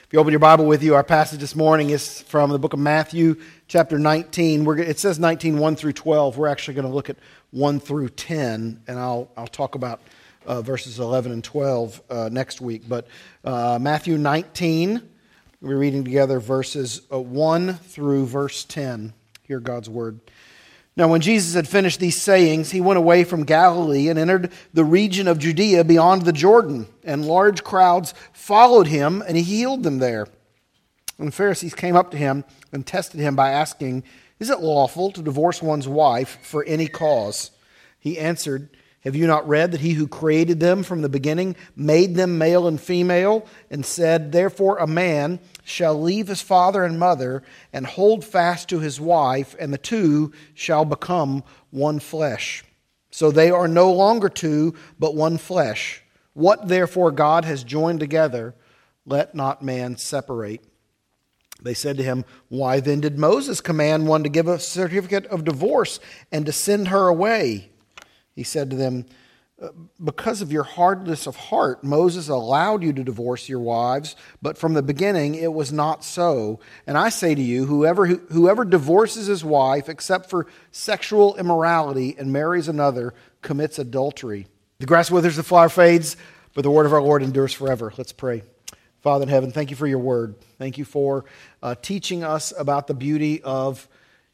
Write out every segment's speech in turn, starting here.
If you open your Bible with you, our passage this morning is from the book of Matthew, chapter 19. It says 19, 1 through 12. We're actually going to look at 1 through 10, and I'll talk about verses 11 and 12 next week. But Matthew 19, we're reading together verses 1 through verse 10. Hear God's word. Now, when Jesus had finished these sayings, he went away from Galilee and entered the region of Judea beyond the Jordan, and large crowds followed him, and he healed them there. And the Pharisees came up to him and tested him by asking, "Is it lawful to divorce one's wife for any cause?" He answered, "Have you not read that he who created them from the beginning made them male and female, and said, 'Therefore a man shall leave his father and mother and hold fast to his wife, and the two shall become one flesh. So they are no longer two, but one flesh. What therefore God has joined together, let not man separate.'" They said to him, "Why then did Moses command one to give a certificate of divorce and to send her away?" He said to them, "Because of your hardness of heart, Moses allowed you to divorce your wives, but from the beginning it was not so. And I say to you, whoever divorces his wife except for sexual immorality and marries another commits adultery." The grass withers, the flower fades, but the word of our Lord endures forever. Let's pray. Father in heaven, thank you for your word. Thank you for teaching us about the beauty of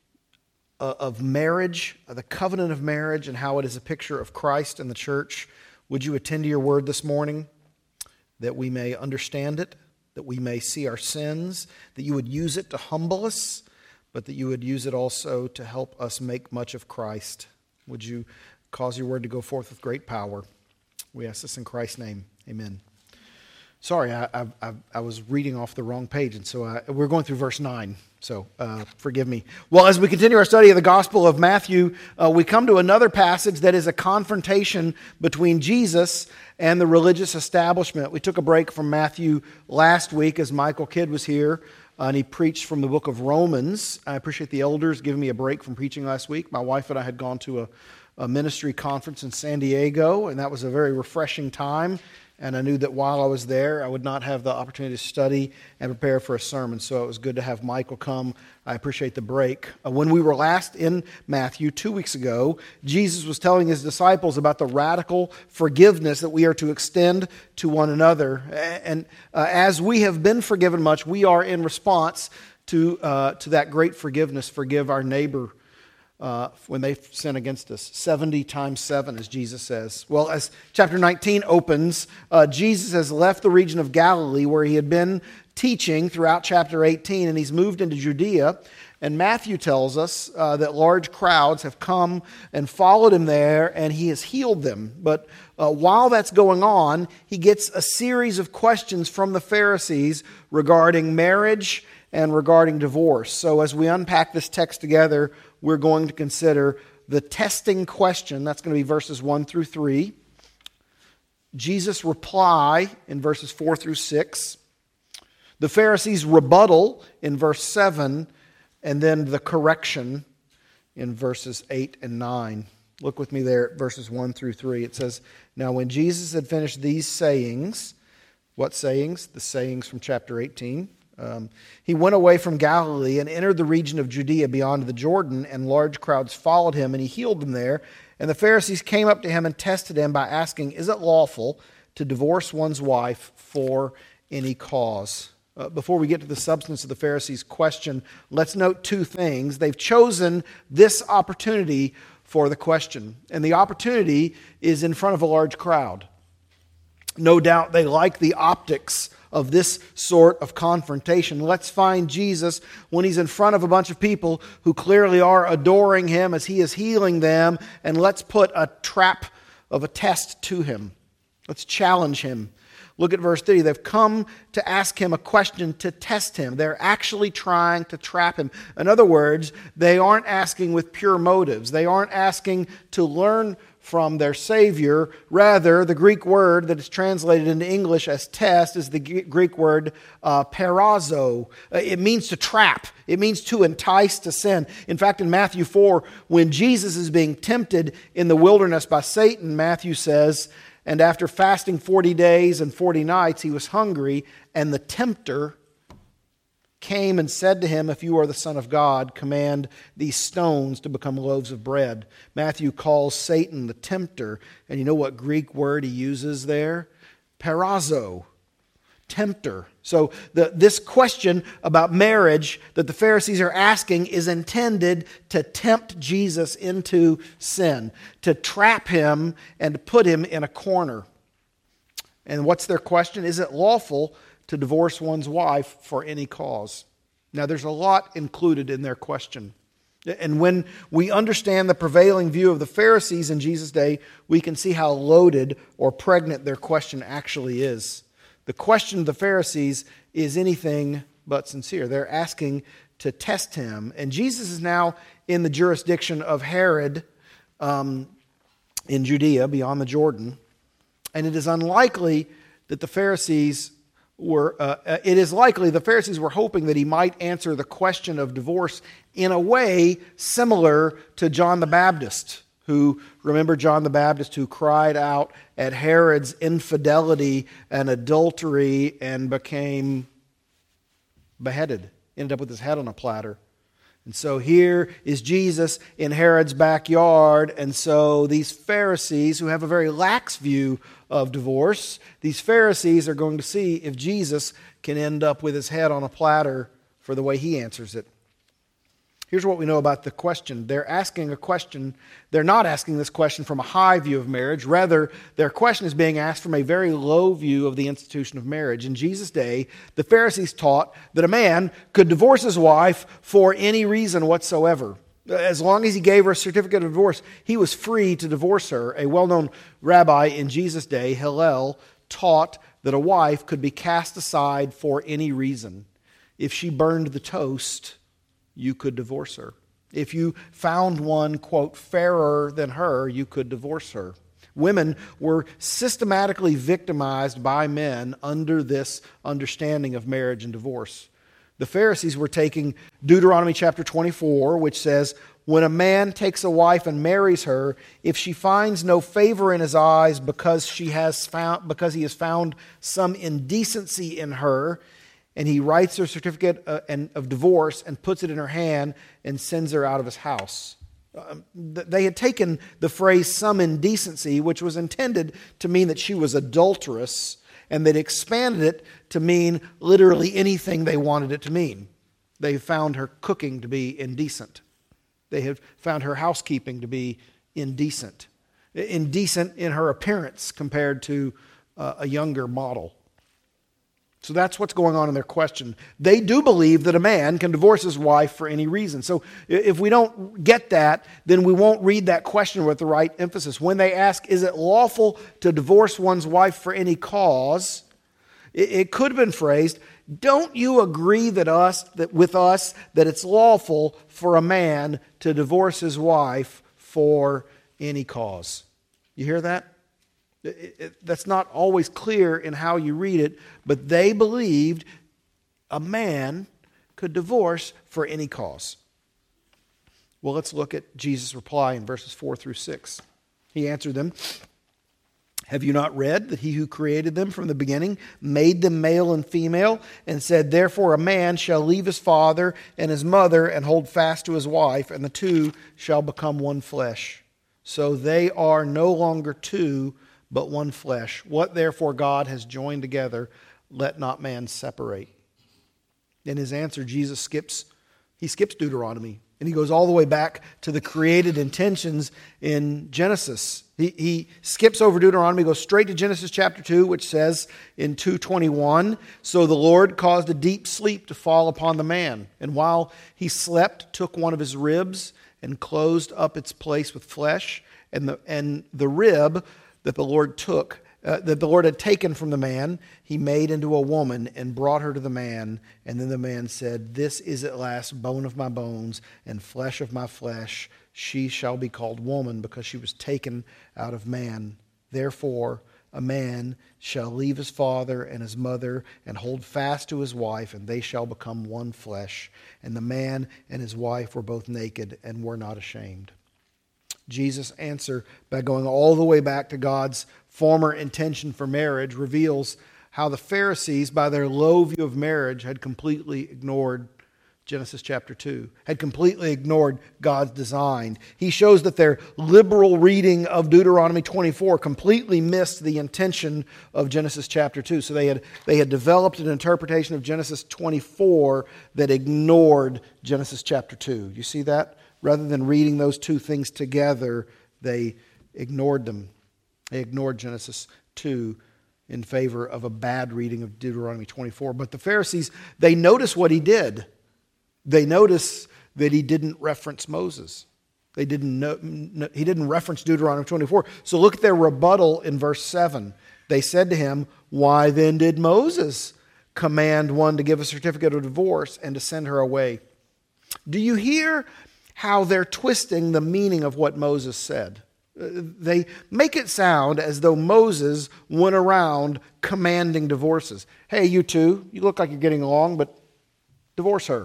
marriage, the covenant of marriage, and how it is a picture of Christ and the church. Would you attend to your word this morning, that we may understand it, that we may see our sins, that you would use it to humble us, but that you would use it also to help us make much of Christ. Would you cause your word to go forth with great power? We ask this in Christ's name. Amen. Sorry, I was reading off the wrong page, and so we're going through verse 9, so forgive me. Well, as we continue our study of the Gospel of Matthew, we come to another passage that is a confrontation between Jesus and the religious establishment. We took a break from Matthew last week as Michael Kidd was here, and he preached from the book of Romans. I appreciate the elders giving me a break from preaching last week. My wife and I had gone to a ministry conference in San Diego, and that was a very refreshing time. And I knew that while I was there, I would not have the opportunity to study and prepare for a sermon. So it was good to have Michael come. I appreciate the break. When we were last in Matthew 2 weeks ago, Jesus was telling his disciples about the radical forgiveness that we are to extend to one another. And as we have been forgiven much, we are in response to that great forgiveness, forgive our neighbor when they sin against us. 70 times 7, as Jesus says. Well, as chapter 19 opens, Jesus has left the region of Galilee where he had been teaching throughout chapter 18, and he's moved into Judea. And Matthew tells us that large crowds have come and followed him there, and he has healed them. But while that's going on, he gets a series of questions from the Pharisees regarding marriage and regarding divorce. So as we unpack this text together, we're going to consider the testing question. That's going to be verses 1 through 3. Jesus' reply in verses 4 through 6. The Pharisees' rebuttal in verse 7. And then the correction in verses 8 and 9. Look with me there at verses 1 through 3. It says, "Now when Jesus had finished these sayings," what sayings? The sayings from chapter 18. "He went away from Galilee and entered the region of Judea beyond the Jordan, and large crowds followed him, and he healed them there. And the Pharisees came up to him and tested him by asking, 'Is it lawful to divorce one's wife for any cause?'" Before we get to the substance of the Pharisees' question, let's note two things. They've chosen this opportunity for the question, and the opportunity is in front of a large crowd. No doubt they like the optics of this sort of confrontation. Let's find Jesus when he's in front of a bunch of people who clearly are adoring him as he is healing them, and let's put a trap of a test to him. Let's challenge him. Look at verse 3. They've come to ask him a question to test him. They're actually trying to trap him. In other words, they aren't asking with pure motives. They aren't asking to learn from their Savior. Rather, the Greek word that is translated into English as test is the Greek word peirazo. It means to trap. It means to entice to sin. In fact, in Matthew 4, when Jesus is being tempted in the wilderness by Satan, Matthew says, "And after fasting 40 days and 40 nights, he was hungry, and the tempter came and said to him, "If you are the Son of God, command these stones to become loaves of bread." Matthew calls Satan the tempter, and you know what Greek word he uses there? Peirazo, tempter. So this question about marriage that the Pharisees are asking is intended to tempt Jesus into sin, to trap him and to put him in a corner. And what's their question? Is it lawful to divorce one's wife for any cause? Now, there's a lot included in their question. And when we understand the prevailing view of the Pharisees in Jesus' day, we can see how loaded or pregnant their question actually is. The question of the Pharisees is anything but sincere. They're asking to test him. And Jesus is now in the jurisdiction of Herod in Judea, beyond the Jordan. And it is unlikely that the Pharisees were hoping that he might answer the question of divorce in a way similar to John the Baptist, remember John the Baptist, who cried out at Herod's infidelity and adultery and became beheaded, ended up with his head on a platter. And so here is Jesus in Herod's backyard, and so these Pharisees, who have a very lax view of divorce, these Pharisees are going to see if Jesus can end up with his head on a platter for the way he answers it. Here's what we know about the question. They're asking a question. They're not asking this question from a high view of marriage. Rather, their question is being asked from a very low view of the institution of marriage. In Jesus' day, the Pharisees taught that a man could divorce his wife for any reason whatsoever. As long as he gave her a certificate of divorce, he was free to divorce her. A well-known rabbi in Jesus' day, Hillel, taught that a wife could be cast aside for any reason. If she burned the toast, you could divorce her. If you found one, quote, fairer than her, you could divorce her. Women were systematically victimized by men under this understanding of marriage and divorce. The Pharisees were taking Deuteronomy chapter 24, which says, "When a man takes a wife and marries her, if she finds no favor in his eyes because he has found some indecency in her, and he writes her certificate of divorce and puts it in her hand and sends her out of his house." They had taken the phrase "some indecency," which was intended to mean that she was adulterous, and they'd expanded it to mean literally anything they wanted it to mean. They found her cooking to be indecent. They had found her housekeeping to be indecent. Indecent in her appearance compared to a younger model. So that's what's going on in their question. They do believe that a man can divorce his wife for any reason. So if we don't get that, then we won't read that question with the right emphasis. When they ask, is it lawful to divorce one's wife for any cause, it could have been phrased, don't you agree with us that it's lawful for a man to divorce his wife for any cause? You hear that? That's not always clear in how you read it, but they believed a man could divorce for any cause. Well, let's look at Jesus' reply in verses 4 through 6. He answered them, "Have you not read that he who created them from the beginning made them male and female, and said, therefore a man shall leave his father and his mother and hold fast to his wife, and the two shall become one flesh. So they are no longer two, but one flesh. What therefore God has joined together, let not man separate." In his answer, Jesus skips Deuteronomy, and he goes all the way back to the created intentions in Genesis. He skips over Deuteronomy, goes straight to Genesis chapter 2, which says in 2:21, "So the Lord caused a deep sleep to fall upon the man, and while he slept, took one of his ribs and closed up its place with flesh, and the rib that the Lord had taken from the man, he made into a woman and brought her to the man. And then the man said, this is at last bone of my bones and flesh of my flesh. She shall be called woman because she was taken out of man. Therefore, a man shall leave his father and his mother and hold fast to his wife, and they shall become one flesh. And the man and his wife were both naked and were not ashamed." Jesus' answer, by going all the way back to God's former intention for marriage, reveals how the Pharisees, by their low view of marriage, had completely ignored Genesis chapter 2, had completely ignored God's design. He shows that their liberal reading of Deuteronomy 24 completely missed the intention of Genesis chapter 2. So they had developed an interpretation of Genesis 24 that ignored Genesis chapter 2. You see that? Rather than reading those two things together, they ignored them. They ignored Genesis 2 in favor of a bad reading of Deuteronomy 24. But the Pharisees, they noticed what he did. They notice that he didn't reference Moses. He didn't reference Deuteronomy 24. So look at their rebuttal in verse 7. They said to him, "Why then did Moses command one to give a certificate of divorce and to send her away?" Do you hear how they're twisting the meaning of what Moses said? They make it sound as though Moses went around commanding divorces. Hey, you two, you look like you're getting along, but divorce her.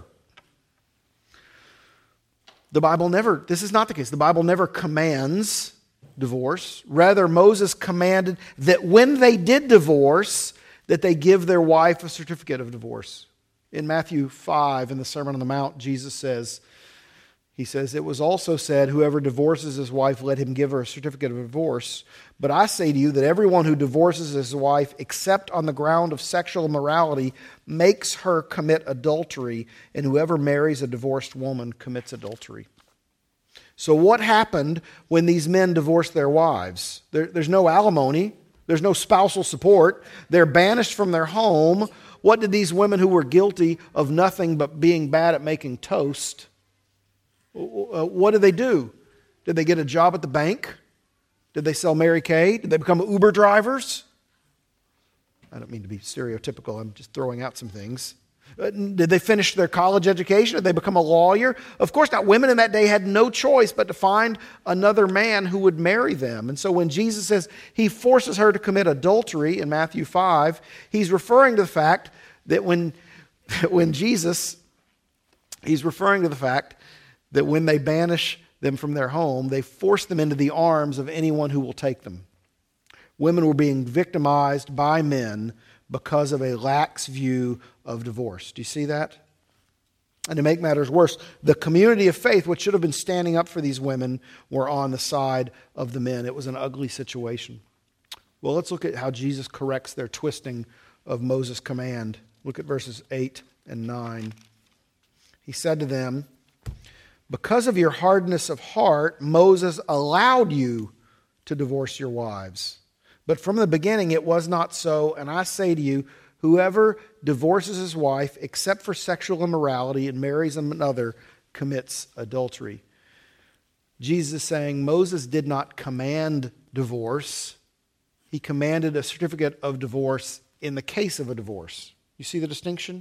This is not the case. The Bible never commands divorce. Rather, Moses commanded that when they did divorce, that they give their wife a certificate of divorce. In Matthew 5, in the Sermon on the Mount, Jesus says, "It was also said, whoever divorces his wife, let him give her a certificate of divorce. But I say to you that everyone who divorces his wife, except on the ground of sexual immorality, makes her commit adultery, and whoever marries a divorced woman commits adultery." So what happened when these men divorced their wives? There's no alimony. There's no spousal support. They're banished from their home. What did these women who were guilty of nothing but being bad at making toast, what did they do? Did they get a job at the bank? Did they sell Mary Kay? Did they become Uber drivers? I don't mean to be stereotypical. I'm just throwing out some things. Did they finish their college education? Did they become a lawyer? Of course not. Women in that day had no choice but to find another man who would marry them. And so when Jesus says he forces her to commit adultery in Matthew 5, he's referring to the fact that when they banish them from their home, they force them into the arms of anyone who will take them. Women were being victimized by men because of a lax view of divorce. Do you see that? And to make matters worse, the community of faith, which should have been standing up for these women, were on the side of the men. It was an ugly situation. Well, let's look at how Jesus corrects their twisting of Moses' command. Look at verses 8 and 9. He said to them, "Because of your hardness of heart, Moses allowed you to divorce your wives. But from the beginning it was not so, and I say to you, whoever divorces his wife except for sexual immorality and marries another commits adultery." Jesus is saying Moses did not command divorce. He commanded a certificate of divorce in the case of a divorce. You see the distinction?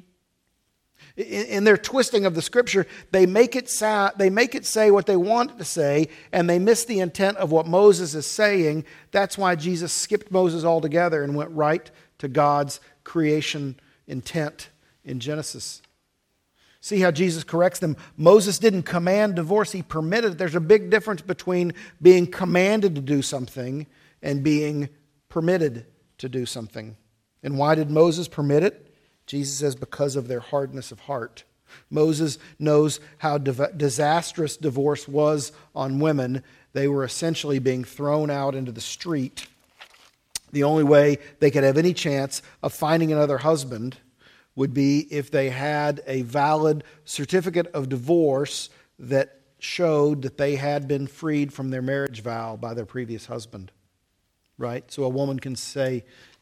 In their twisting of the Scripture, they make it say what they want it to say, and they miss the intent of what Moses is saying. That's why Jesus skipped Moses altogether and went right to God's creation intent in Genesis. See how Jesus corrects them. Moses didn't command divorce, he permitted it. There's a big difference between being commanded to do something and being permitted to do something. And why did Moses permit it? Jesus says because of their hardness of heart. Moses knows how disastrous divorce was on women. They were essentially being thrown out into the street. The only way they could have any chance of finding another husband would be if they had a valid certificate of divorce that showed that they had been freed from their marriage vow by their previous husband. Right? So a woman can say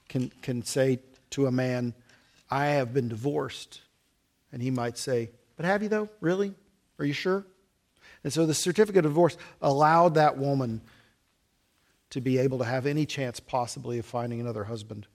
to a man, "I have been divorced." And he might say, "But have you though? Really? Are you sure?" And so the certificate of divorce allowed that woman to be able to have any chance possibly of finding another husband.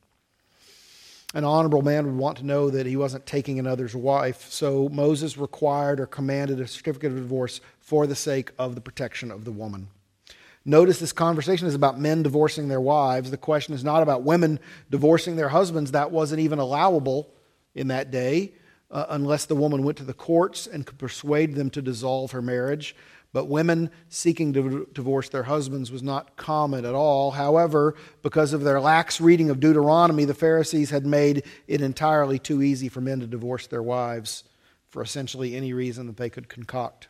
An honorable man would want to know that he wasn't taking another's wife, so Moses required or commanded a certificate of divorce for the sake of the protection of the woman. Notice this conversation is about men divorcing their wives. The question is not about women divorcing their husbands. That wasn't even allowable in that day unless the woman went to the courts and could persuade them to dissolve her marriage. But women seeking to divorce their husbands was not common at all. However, because of their lax reading of Deuteronomy, the Pharisees had made it entirely too easy for men to divorce their wives for essentially any reason that they could concoct.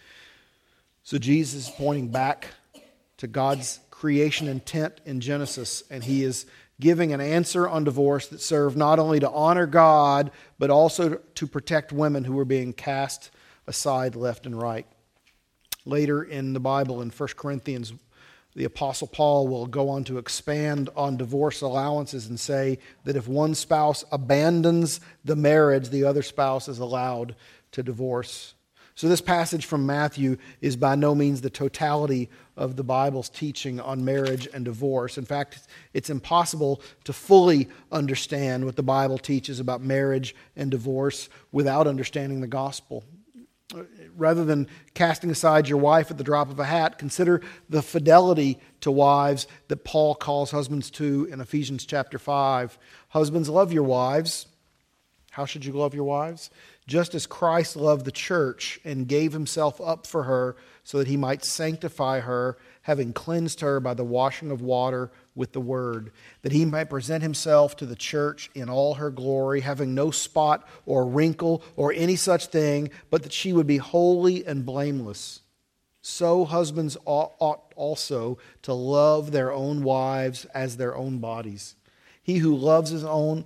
So Jesus is pointing back to God's creation intent in Genesis, and he is giving an answer on divorce that served not only to honor God, but also to protect women who were being cast aside left and right. Later in the Bible, in 1 Corinthians, the Apostle Paul will go on to expand on divorce allowances and say that if one spouse abandons the marriage, the other spouse is allowed to divorce. So this passage from Matthew is by no means the totality of the Bible's teaching on marriage and divorce. In fact, it's impossible to fully understand what the Bible teaches about marriage and divorce without understanding the gospel. Rather than casting aside your wife at the drop of a hat, consider the fidelity to wives that Paul calls husbands to in Ephesians chapter 5. Husbands, love your wives. How should you love your wives? Just as Christ loved the church and gave himself up for her so that he might sanctify her, having cleansed her by the washing of water with the word, that he might present himself to the church in all her glory, having no spot or wrinkle or any such thing, but that she would be holy and blameless. So husbands ought also to love their own wives as their own bodies. He who loves his own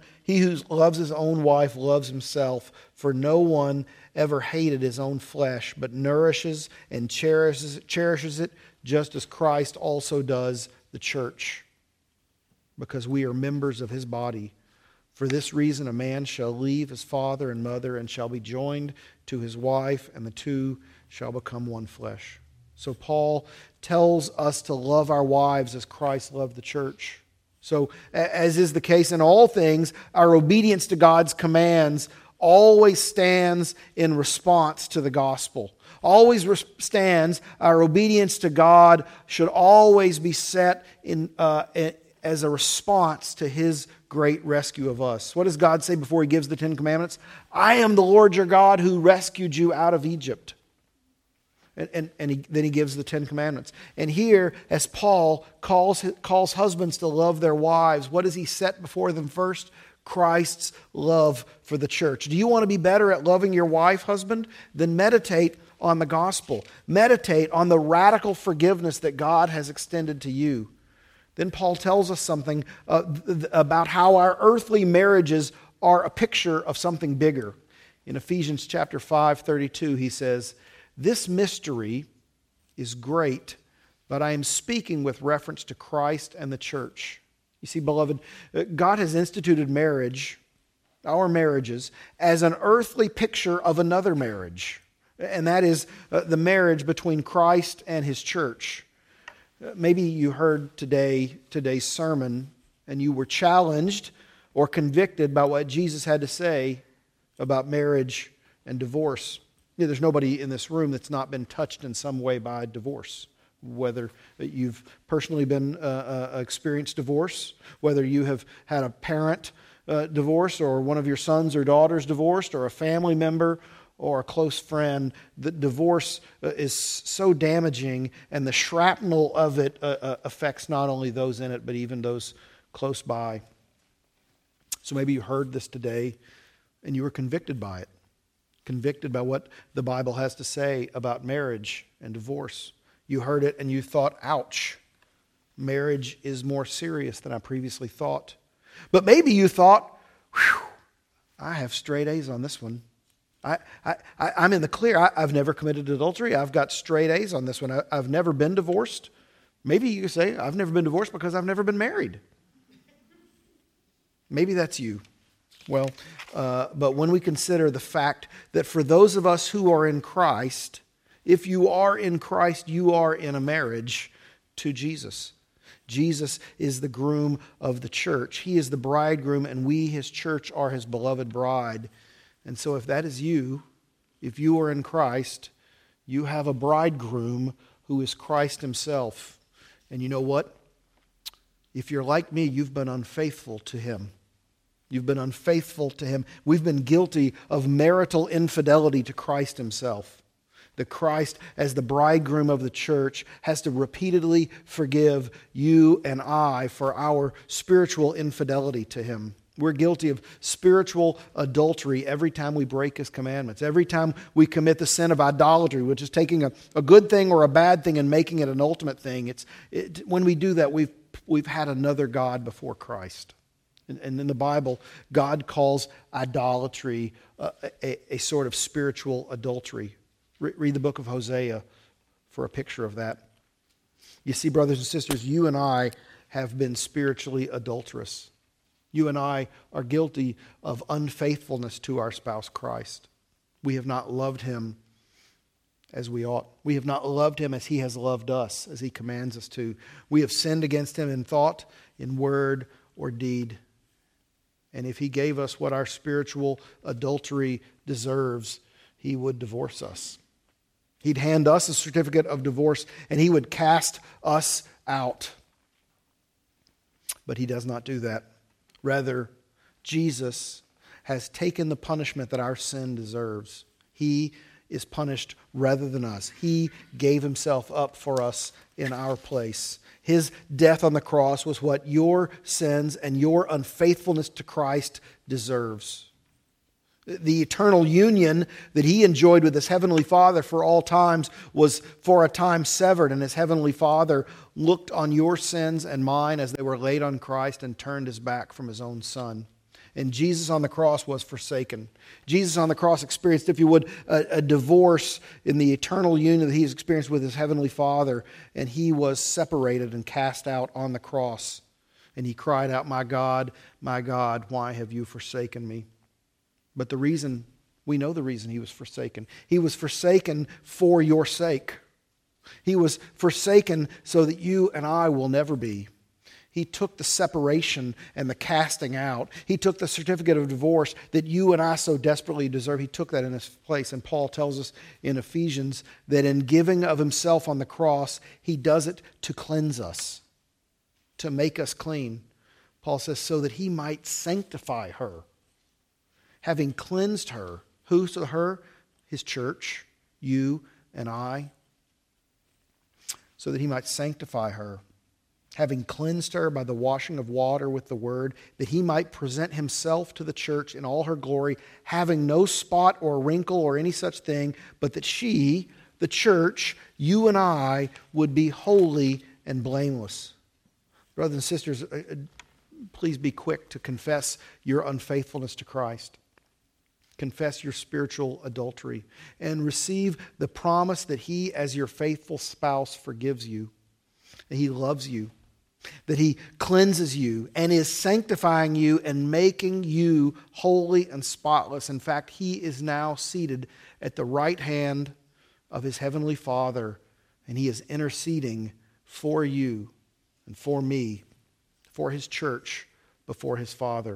wife loves himself, for no one ever hated his own flesh, but nourishes and cherishes it, just as Christ also does the church, because we are members of his body. For this reason a man shall leave his father and mother and shall be joined to his wife, and the two shall become one flesh. So Paul tells us to love our wives as Christ loved the church. So, as is the case in all things, our obedience to God's commands always stands in response to the gospel. Always stands, our obedience to God should always be set in as a response to his great rescue of us. What does God say before he gives the Ten Commandments? I am the Lord your God who rescued you out of Egypt. Then he gives the Ten Commandments. And here, as Paul calls husbands to love their wives, what does he set before them first? Christ's love for the church. Do you want to be better at loving your wife, husband? Then meditate on the gospel. Meditate on the radical forgiveness that God has extended to you. Then Paul tells us something about how our earthly marriages are a picture of something bigger. In Ephesians chapter 5:32, he says, "This mystery is great, but I am speaking with reference to Christ and the church." You see, beloved, God has instituted marriage, our marriages, as an earthly picture of another marriage. And that is the marriage between Christ and his church. Maybe you heard today's sermon and you were challenged or convicted by what Jesus had to say about marriage and divorce. You know, there's nobody in this room that's not been touched in some way by divorce. Whether you've personally been experienced divorce, whether you have had a parent divorce, or one of your sons or daughters divorced, or a family member or a close friend, that divorce is so damaging, and the shrapnel of it affects not only those in it, but even those close by. So maybe you heard this today and you were convicted by it. Convicted by what the Bible has to say about marriage and divorce. You heard it and you thought, ouch, marriage is more serious than I previously thought. But maybe you thought, whew, I have straight A's on this one. I'm in the clear. I've never committed adultery. I've got straight A's on this one. I've never been divorced. Maybe you say, I've never been divorced because I've never been married. Maybe that's you. Well, but when we consider the fact that for those of us who are in Christ, if you are in Christ, you are in a marriage to Jesus. Jesus is the groom of the church. He is the bridegroom, and we, his church, are his beloved bride. And so if that is you, if you are in Christ, you have a bridegroom who is Christ himself. And you know what? If you're like me, you've been unfaithful to him. You've been unfaithful to him. We've been guilty of marital infidelity to Christ himself. that Christ, as the bridegroom of the church, has to repeatedly forgive you and I for our spiritual infidelity to him. We're guilty of spiritual adultery every time we break his commandments, every time we commit the sin of idolatry, which is taking a good thing or a bad thing and making it an ultimate thing. When we do that, we've had another God before Christ. And in the Bible, God calls idolatry a sort of spiritual adultery. Read the book of Hosea for a picture of that. You see, brothers and sisters, you and I have been spiritually adulterous. You and I are guilty of unfaithfulness to our spouse Christ. We have not loved him as we ought. We have not loved him as he has loved us, as he commands us to. We have sinned against him in thought, in word, or deed. And if he gave us what our spiritual adultery deserves, he would divorce us. He'd hand us a certificate of divorce and he would cast us out. But he does not do that. Rather, Jesus has taken the punishment that our sin deserves. He is punished rather than us. He gave himself up for us in our place. His death on the cross was what your sins and your unfaithfulness to Christ deserves. The eternal union that he enjoyed with his heavenly Father for all times was for a time severed, and his heavenly Father looked on your sins and mine as they were laid on Christ and turned his back from his own Son. And Jesus on the cross was forsaken. Jesus on the cross experienced, if you would, a divorce in the eternal union that he has experienced with his heavenly Father, and he was separated and cast out on the cross. And he cried out, my God, why have you forsaken me?" But we know the reason he was forsaken. He was forsaken for your sake. He was forsaken so that you and I will never be. He took the separation and the casting out. He took the certificate of divorce that you and I so desperately deserve. He took that in his place. And Paul tells us in Ephesians that in giving of himself on the cross, he does it to cleanse us, to make us clean. Paul says, so that he might sanctify her, having cleansed her. Who's her? His church, you and I. So that he might sanctify her, having cleansed her by the washing of water with the word, that he might present himself to the church in all her glory, having no spot or wrinkle or any such thing, but that she, the church, you and I, would be holy and blameless. Brothers and sisters, please be quick to confess your unfaithfulness to Christ. Confess your spiritual adultery and receive the promise that he, as your faithful spouse, forgives you, that he loves you, that he cleanses you and is sanctifying you and making you holy and spotless. In fact, he is now seated at the right hand of his heavenly Father, and he is interceding for you and for me, for his church, before his Father.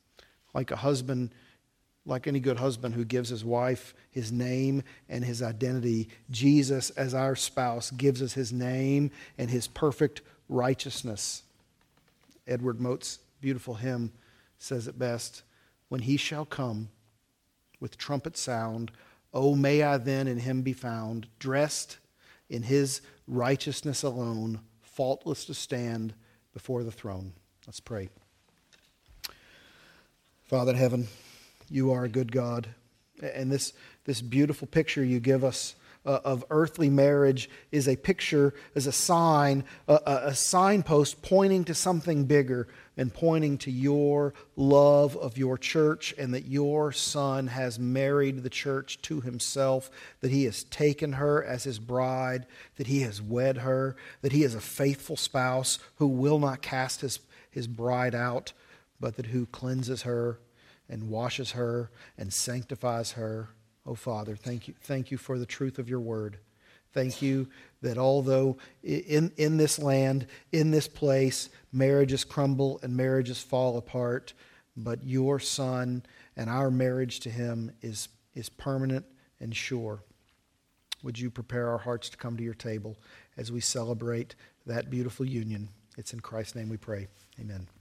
Like any good husband who gives his wife his name and his identity, Jesus, as our spouse, gives us his name and his perfect righteousness. Edward Mote's beautiful hymn says it best, when he shall come with trumpet sound, oh, may I then in him be found, dressed in his righteousness alone, faultless to stand before the throne. Let's pray. Father in heaven, you are a good God. And this beautiful picture you give us of earthly marriage is a picture, is a sign, a signpost pointing to something bigger and pointing to your love of your church, and that your Son has married the church to himself, that he has taken her as his bride, that he has wed her, that he is a faithful spouse who will not cast his bride out, but that who cleanses her and washes her and sanctifies her. Oh, Father, thank you for the truth of your word. Thank you that although in this land, in this place, marriages crumble and marriages fall apart, but your Son and our marriage to him is permanent and sure. Would you prepare our hearts to come to your table as we celebrate that beautiful union? It's in Christ's name we pray. Amen.